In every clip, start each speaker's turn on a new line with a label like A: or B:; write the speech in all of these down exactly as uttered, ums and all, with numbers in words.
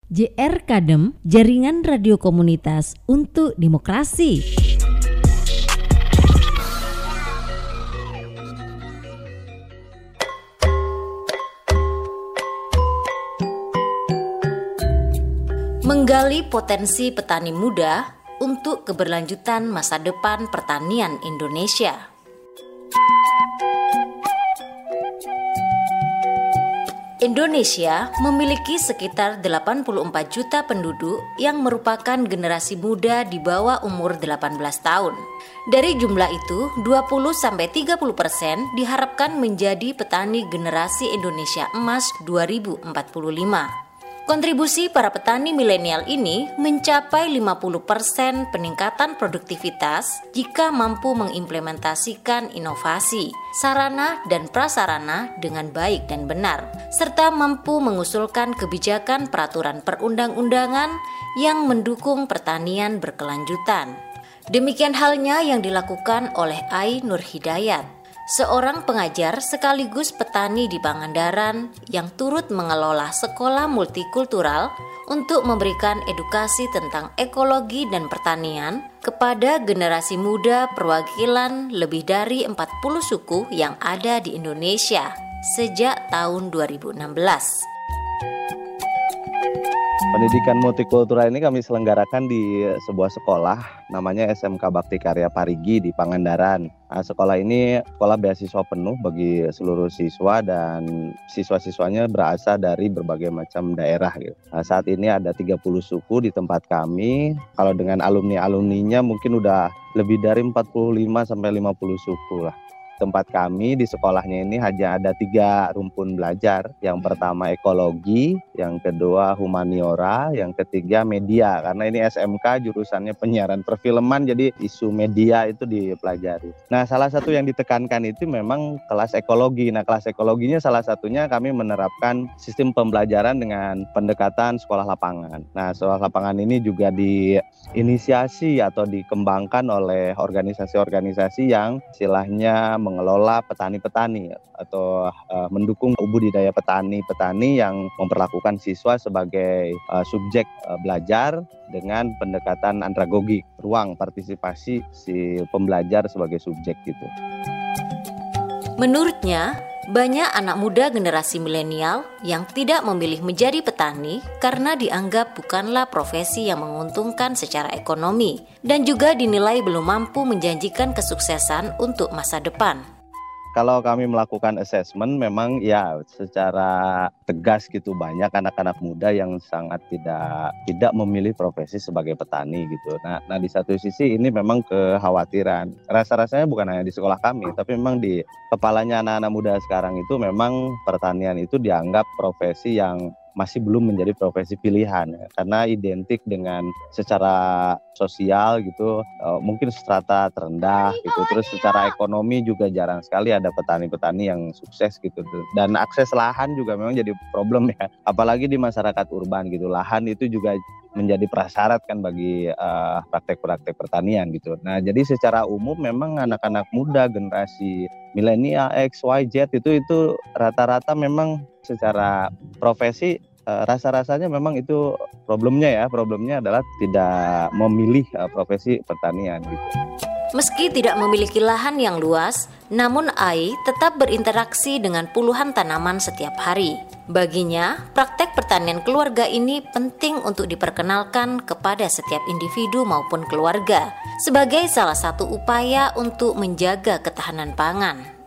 A: J R Kadem, Jaringan Radio Komunitas untuk Demokrasi. Menggali potensi petani muda untuk keberlanjutan masa depan pertanian Indonesia. Indonesia memiliki sekitar delapan puluh empat juta penduduk yang merupakan generasi muda di bawah umur delapan belas tahun. Dari jumlah itu, dua puluh sampai tiga puluh persen diharapkan menjadi petani generasi Indonesia Emas dua ribu empat puluh lima. Kontribusi para petani milenial ini mencapai lima puluh persen peningkatan produktivitas jika mampu mengimplementasikan inovasi, sarana dan prasarana dengan baik dan benar, serta mampu mengusulkan kebijakan peraturan perundang-undangan yang mendukung pertanian berkelanjutan. Demikian halnya yang dilakukan oleh Ai Nur Hidayat, seorang pengajar sekaligus petani di Pangandaran yang turut mengelola sekolah multikultural untuk memberikan edukasi tentang ekologi dan pertanian kepada generasi muda perwakilan lebih dari empat puluh suku yang ada di Indonesia sejak tahun dua ribu enam belas.
B: Pendidikan multikultural ini kami selenggarakan di sebuah sekolah namanya S M K Bakti Karya Parigi di Pangandaran. Nah, sekolah ini sekolah beasiswa penuh bagi seluruh siswa dan siswa-siswanya berasal dari berbagai macam daerah gitu. Nah, saat ini ada tiga puluh suku di tempat kami. Kalau dengan alumni-alumninya mungkin udah lebih dari empat puluh lima sampai lima puluh suku lah. Tempat kami di sekolahnya ini hanya ada tiga rumpun belajar. Yang pertama ekologi, yang kedua humaniora, yang ketiga media. Karena ini S M K jurusannya penyiaran perfilman, jadi isu media itu dipelajari. Nah, salah satu yang ditekankan itu memang kelas ekologi. Nah, kelas ekologinya salah satunya kami menerapkan sistem pembelajaran dengan pendekatan sekolah lapangan. Nah, sekolah lapangan ini juga diinisiasi atau dikembangkan oleh organisasi-organisasi yang istilahnya mengelola petani-petani atau uh, mendukung budidaya petani-petani yang memperlakukan siswa sebagai uh, subjek uh, belajar dengan pendekatan andragogi, ruang partisipasi si pembelajar sebagai subjek gitu.
A: Menurutnya, banyak anak muda generasi milenial yang tidak memilih menjadi petani karena dianggap bukanlah profesi yang menguntungkan secara ekonomi dan juga dinilai belum mampu menjanjikan kesuksesan untuk masa depan.
B: Kalau kami melakukan assessment memang ya secara tegas gitu banyak anak-anak muda yang sangat tidak tidak memilih profesi sebagai petani gitu. Nah, nah di satu sisi ini memang kekhawatiran. Rasa-rasanya bukan hanya di sekolah kami, tapi memang di kepalanya anak-anak muda sekarang itu memang pertanian itu dianggap profesi yang masih belum menjadi profesi pilihan ya, karena identik dengan secara sosial gitu uh, mungkin strata terendah gitu, terus secara ekonomi juga jarang sekali ada petani-petani yang sukses gitu, dan akses lahan juga memang jadi problem ya, apalagi di masyarakat urban gitu, lahan itu juga menjadi prasyarat kan bagi uh, praktek-praktek pertanian gitu. Nah, jadi secara umum memang anak-anak muda generasi milenial X, Y, Z itu itu rata-rata memang secara profesi uh, rasa-rasanya memang itu problemnya ya, problemnya adalah tidak memilih uh, profesi pertanian gitu.
A: Meski tidak memiliki lahan yang luas, namun Ai tetap berinteraksi dengan puluhan tanaman setiap hari. Baginya, praktek pertanian keluarga ini penting untuk diperkenalkan kepada setiap individu maupun keluarga sebagai salah satu upaya untuk menjaga ketahanan pangan.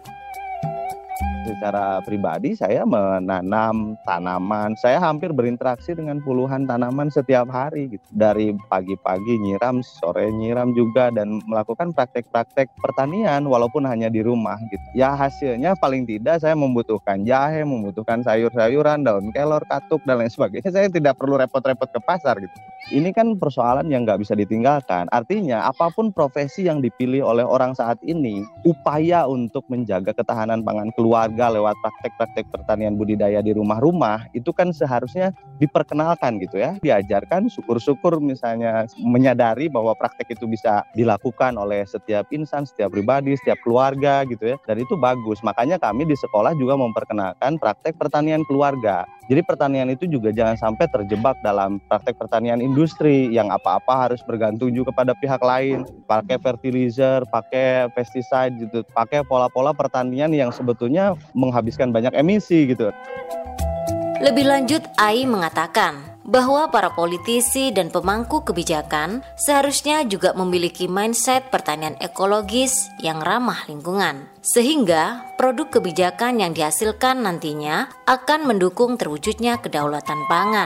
B: Secara pribadi saya menanam tanaman, saya hampir berinteraksi dengan puluhan tanaman setiap hari gitu. Dari pagi-pagi nyiram, sore nyiram juga, dan melakukan praktek-praktek pertanian walaupun hanya di rumah gitu. Ya hasilnya paling tidak saya membutuhkan jahe, membutuhkan sayur-sayuran, daun kelor, katuk dan lain sebagainya. Saya tidak perlu repot-repot ke pasar gitu. Ini kan persoalan yang nggak bisa ditinggalkan. Artinya apapun profesi yang dipilih oleh orang saat ini, upaya untuk menjaga ketahanan pangan keluarga keluarga lewat praktek-praktek pertanian budidaya di rumah-rumah, itu kan seharusnya diperkenalkan gitu ya, diajarkan, syukur-syukur misalnya menyadari bahwa praktek itu bisa dilakukan oleh setiap insan, setiap pribadi, setiap keluarga gitu ya, dan itu bagus. Makanya kami di sekolah juga memperkenalkan praktek pertanian keluarga. Jadi pertanian itu juga jangan sampai terjebak dalam praktek pertanian industri yang apa-apa harus bergantung juga kepada pihak lain, pakai fertilizer, pakai pesticide gitu, pakai pola-pola pertanian yang sebetulnya menghabiskan banyak emisi gitu.
A: Lebih lanjut, Ai mengatakan bahwa para politisi dan pemangku kebijakan seharusnya juga memiliki mindset pertanian ekologis yang ramah lingkungan, sehingga produk kebijakan yang dihasilkan nantinya akan mendukung terwujudnya kedaulatan pangan.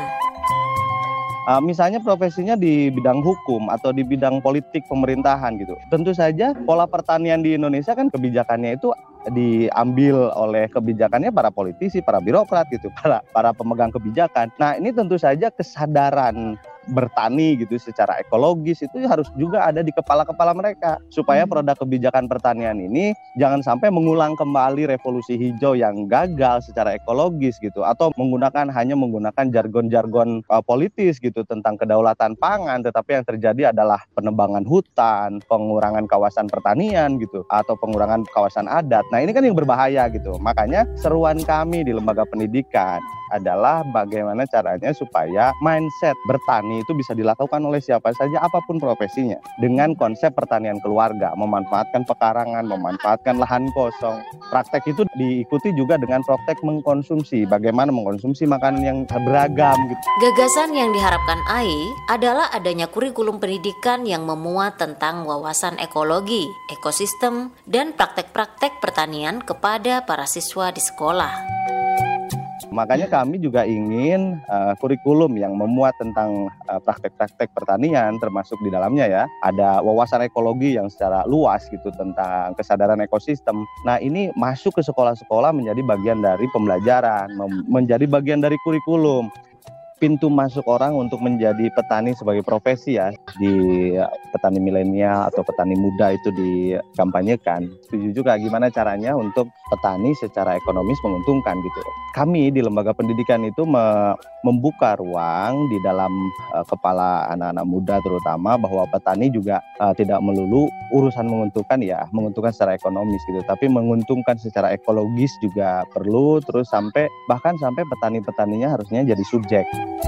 B: Uh, misalnya profesinya di bidang hukum atau di bidang politik pemerintahan gitu. Tentu saja pola pertanian di Indonesia kan kebijakannya itu diambil oleh kebijakannya para politisi, para birokrat gitu, para para pemegang kebijakan. Nah, ini tentu saja kesadaran bertani gitu secara ekologis itu harus juga ada di kepala-kepala mereka supaya produk kebijakan pertanian ini jangan sampai mengulang kembali revolusi hijau yang gagal secara ekologis gitu, atau menggunakan hanya menggunakan jargon-jargon uh, politis gitu tentang kedaulatan pangan, tetapi yang terjadi adalah penebangan hutan, pengurangan kawasan pertanian gitu, atau pengurangan kawasan adat. Nah, ini kan yang berbahaya gitu. Makanya seruan kami di lembaga pendidikan adalah bagaimana caranya supaya mindset bertani itu bisa dilakukan oleh siapa saja apapun profesinya dengan konsep pertanian keluarga, memanfaatkan pekarangan, memanfaatkan lahan kosong. Praktek itu diikuti juga dengan praktek mengkonsumsi, bagaimana mengkonsumsi makanan yang beragam gitu.
A: Gagasan yang diharapkan Ai adalah adanya kurikulum pendidikan yang memuat tentang wawasan ekologi, ekosistem, dan praktek-praktek pertanian kepada para siswa di sekolah.
B: Makanya kami juga ingin uh, kurikulum yang memuat tentang uh, praktek-praktek pertanian, termasuk di dalamnya ya ada wawasan ekologi yang secara luas gitu tentang kesadaran ekosistem. Nah, ini masuk ke sekolah-sekolah menjadi bagian dari pembelajaran, mem- menjadi bagian dari kurikulum. Pintu masuk orang untuk menjadi petani sebagai profesi ya, di petani milenial atau petani muda itu dikampanyekan. Setuju juga gimana caranya untuk petani secara ekonomis menguntungkan gitu. Kami di lembaga pendidikan itu me- membuka ruang di dalam uh, kepala anak-anak muda terutama bahwa petani juga uh, tidak melulu urusan menguntungkan ya, menguntungkan secara ekonomis gitu, tapi menguntungkan secara ekologis juga perlu, terus sampai bahkan sampai petani-petaninya harusnya jadi subjek.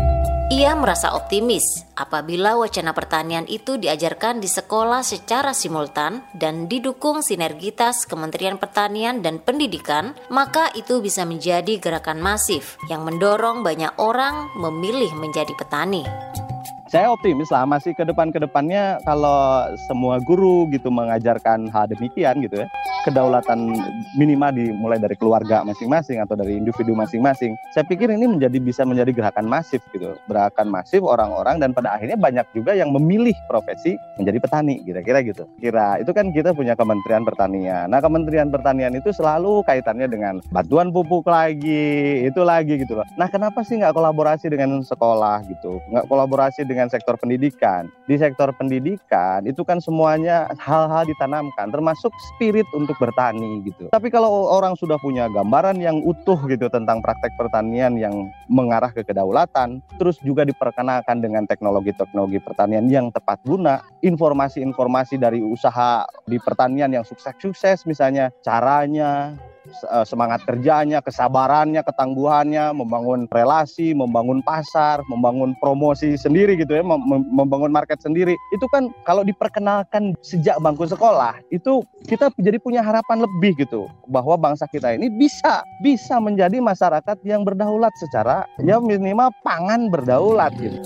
A: Ia merasa optimis apabila wacana pertanian itu diajarkan di sekolah secara simultan dan didukung sinergitas Kementerian Pertanian dan Pendidikan, maka itu bisa menjadi gerakan masif yang mendorong banyak orang memilih menjadi petani.
B: Saya optimis lah masih ke depan-ke depannya kalau semua guru gitu mengajarkan hal demikian gitu ya. Kedaulatan minimal dimulai dari keluarga masing-masing atau dari individu masing-masing. Saya pikir ini menjadi bisa menjadi gerakan masif gitu. Gerakan masif orang-orang dan pada akhirnya banyak juga yang memilih profesi menjadi petani kira-kira gitu. Kira itu kan kita punya Kementerian Pertanian. Nah, Kementerian Pertanian itu selalu kaitannya dengan bantuan pupuk lagi, itu lagi gitu loh. Nah, kenapa sih nggak kolaborasi dengan sekolah gitu? Nggak kolaborasi dengan dengan sektor pendidikan. Di sektor pendidikan itu kan semuanya hal-hal ditanamkan, termasuk spirit untuk bertani gitu. Tapi kalau orang sudah punya gambaran yang utuh gitu tentang praktek pertanian yang mengarah ke kedaulatan, terus juga diperkenalkan dengan teknologi-teknologi pertanian yang tepat guna, informasi-informasi dari usaha di pertanian yang sukses-sukses misalnya, caranya, semangat kerjanya, kesabarannya, ketangguhannya, membangun relasi, membangun pasar, membangun promosi sendiri gitu ya, mem- membangun market sendiri. Itu kan kalau diperkenalkan sejak bangku sekolah, itu kita jadi punya harapan lebih gitu bahwa bangsa kita ini bisa bisa menjadi masyarakat yang berdaulat secara ya minimal pangan berdaulat gitu.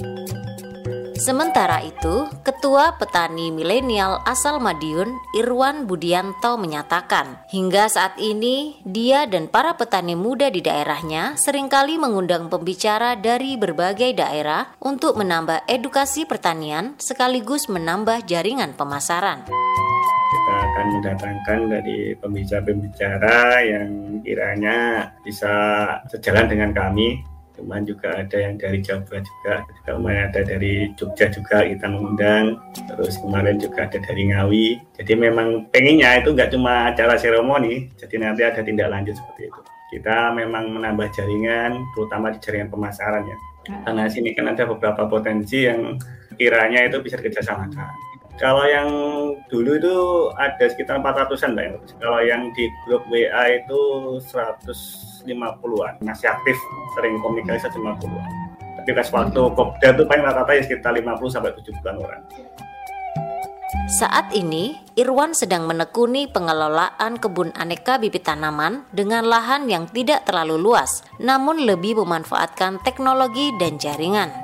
A: Sementara itu, Ketua Petani Milenial asal Madiun, Irwan Budianto menyatakan, hingga saat ini dia dan para petani muda di daerahnya seringkali mengundang pembicara dari berbagai daerah untuk menambah edukasi pertanian sekaligus menambah jaringan pemasaran.
C: Kita akan mendatangkan dari pembicara-pembicara yang kiranya bisa sejalan dengan kami Kemarin juga ada yang dari Jawa Barat juga, juga kemarin ada dari Jogja juga kita mengundang, terus kemarin juga ada dari Ngawi. Jadi memang pengennya itu nggak cuma acara seremoni, jadi nanti ada tindak lanjut seperti itu. Kita memang menambah jaringan, terutama di jaringan pemasaran ya. Karena sini kan ada beberapa potensi yang kiranya itu bisa dikerjasamakan. Kalau yang dulu itu ada sekitar empat ratusan Mbak. Kalau yang di grup W A itu seratus lima puluhan. Masih aktif, sering komunikasi seratus lima puluhan. Tapi pas waktu Kopda itu paling rata-rata ya sekitar lima puluh sampai tujuh puluhan orang.
A: Saat ini, Irwan sedang menekuni pengelolaan kebun aneka bibit tanaman dengan lahan yang tidak terlalu luas, namun lebih memanfaatkan teknologi dan jaringan.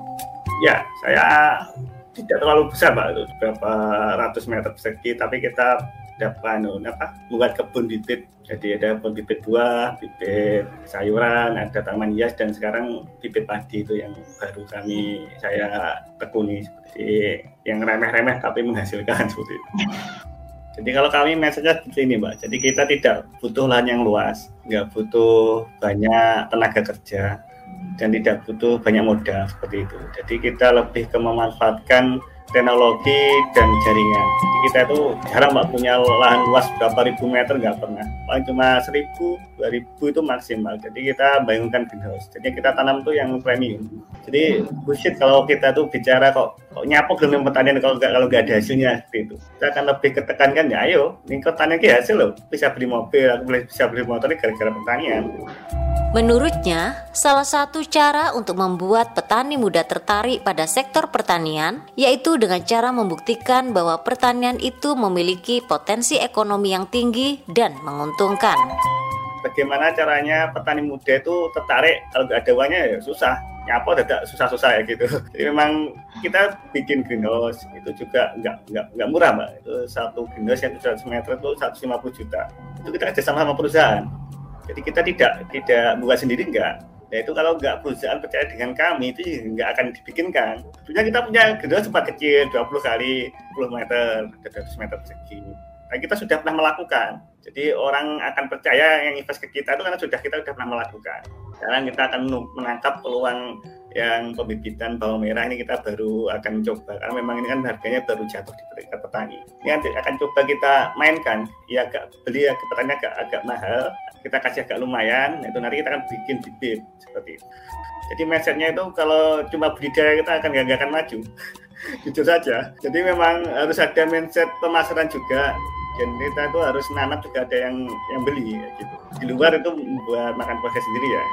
C: Ya, saya tidak terlalu besar Pak, itu beberapa ratus meter persegi, tapi kita dapat apa, buat kebun bibit. Jadi ada kebun bibit buah, bibit sayuran, ada taman hias, dan sekarang bibit padi itu yang baru kami saya tekuni, seperti yang remeh-remeh tapi menghasilkan seperti itu. Jadi kalau kami message-nya seperti ini Mbak, jadi kita tidak butuh lahan yang luas, nggak butuh banyak tenaga kerja, dan tidak butuh banyak modal seperti itu. Jadi kita lebih ke memanfaatkan teknologi dan jaringan. Jadi kita itu jarang Mbak punya lahan luas berapa ribu meter, nggak pernah. Paling cuma seribu, dua ribu itu maksimal. Jadi kita bangunkan greenhouse. Jadi kita tanam tuh yang premium. Jadi bullshit kalau kita tuh bicara kok, kok nyapu gelem pertanian kalau nggak kalau nggak ada hasilnya seperti itu. Kita akan lebih ketekankan ya, ayo, ini pertanian ki hasil loh. Bisa beli mobil, bisa beli motor ini gara-gara pertanian.
A: Menurutnya, salah satu cara untuk membuat petani muda tertarik pada sektor pertanian yaitu dengan cara membuktikan bahwa pertanian itu memiliki potensi ekonomi yang tinggi dan menguntungkan.
C: Bagaimana caranya petani muda itu tertarik? Kalau nggak ada uangnya ya susah, nyapo tidak susah-susah ya gitu. Jadi memang kita bikin greenhouse itu juga nggak nggak nggak murah Mbak. Itu satu greenhouse yang tujuh ratus meter itu seratus lima puluh juta. Itu kita kerjasama sama perusahaan. Jadi kita tidak tidak buat sendiri enggak. Nah itu kalau enggak perusahaan percaya dengan kami itu enggak akan dibikinkan. Sebenarnya kita punya greenhouse sempat kecil dua puluh kali sepuluh meter, dua ratus meter persegi. Nah kita sudah pernah melakukan. Jadi orang akan percaya yang invest ke kita itu karena sudah kita sudah pernah melakukan. Sekarang kita akan menangkap peluang yang pembibitan bawang merah ini kita baru akan coba. Karena memang ini kan harganya baru jatuh di tingkat petani. Ini nanti akan coba kita mainkan. Ya agak beli ya petani agak agak mahal. Kita kasih agak lumayan, itu nanti kita akan bikin bibit seperti itu. Jadi mindset-nya itu kalau cuma budidaya kita akan nggak akan maju, jujur saja. Jadi memang harus ada mindset pemasaran juga, dan kita itu harus nanam juga ada yang yang beli, gitu. Di luar itu buat makan keluarga sendiri ya.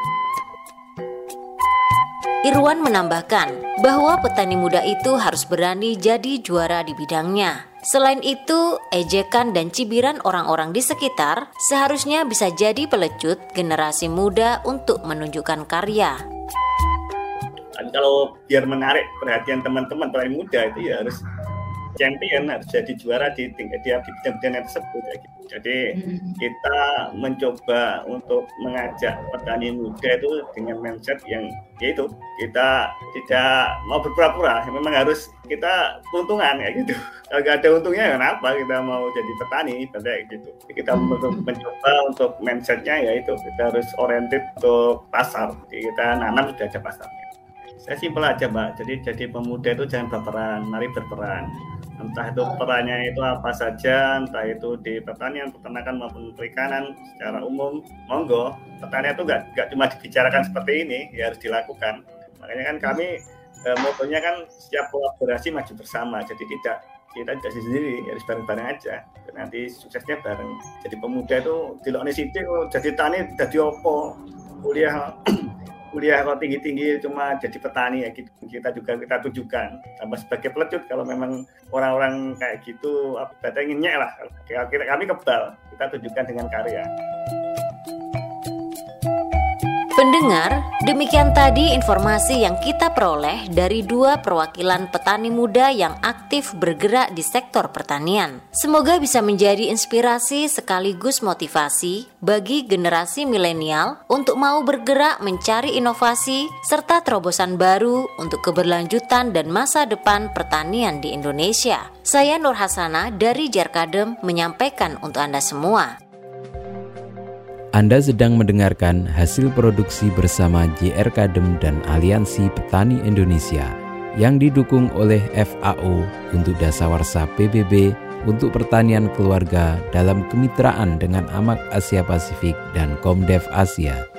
A: Irwan menambahkan bahwa petani muda itu harus berani jadi juara di bidangnya. Selain itu, ejekan dan cibiran orang-orang di sekitar seharusnya bisa jadi pelecut generasi muda untuk menunjukkan karya.
C: Dan kalau biar menarik perhatian teman-teman petani muda itu ya harus champion, harus jadi juara di tingkat di bidang-bidang tersebut. Ya gitu. Jadi kita mencoba untuk mengajak petani muda itu dengan mindset yang yaitu kita tidak mau berpura-pura, memang harus kita keuntungan ya gitu. Kalau nggak ada untungnya kenapa kita mau jadi petani kayak gitu. Kita mencoba untuk mindsetnya yaitu kita harus oriented untuk pasar. Jadi kita nanam sudah ada pasarnya. Saya simpel aja Mbak. Jadi jadi pemuda itu jangan berperan, mari berperan. Entah itu perannya itu apa saja, entah itu di pertanian, peternakan maupun perikanan secara umum, monggo. Pertanian itu nggak nggak cuma dibicarakan seperti ini, ya harus dilakukan. Makanya kan kami eh, motonya kan siap kolaborasi maju bersama. Jadi tidak kita tidak sendiri, harus bareng-bareng aja. Nanti suksesnya bareng. Jadi pemuda itu di luar situ jadi tani, jadi opo, kuliah kuliah kalau tinggi-tinggi cuma jadi petani ya gitu. Kita juga kita tunjukkan tambah sebagai pelecut kalau memang orang-orang kayak gitu apa ingin nyek lah. Kami kebal, kita tunjukkan dengan karya.
A: Pendengar, demikian tadi informasi yang kita peroleh dari dua perwakilan petani muda yang aktif bergerak di sektor pertanian. Semoga bisa menjadi inspirasi sekaligus motivasi bagi generasi milenial untuk mau bergerak mencari inovasi serta terobosan baru untuk keberlanjutan dan masa depan pertanian di Indonesia. Saya Nur Hasanah dari Jarkadem menyampaikan untuk Anda semua.
D: Anda sedang mendengarkan hasil produksi bersama J R Kadem dan Aliansi Petani Indonesia yang didukung oleh F A O untuk Dasawarsa P B B untuk pertanian keluarga dalam kemitraan dengan A M A K Asia Pasifik dan Komdev Asia.